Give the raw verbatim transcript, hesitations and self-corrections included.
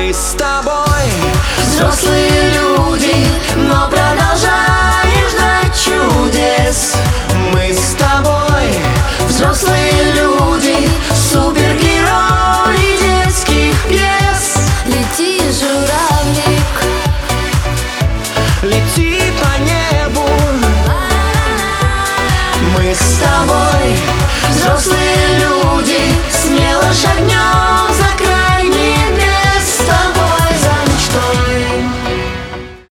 мы с тобой взрослые люди, но продолжаем ждать чудес. Мы с тобой взрослые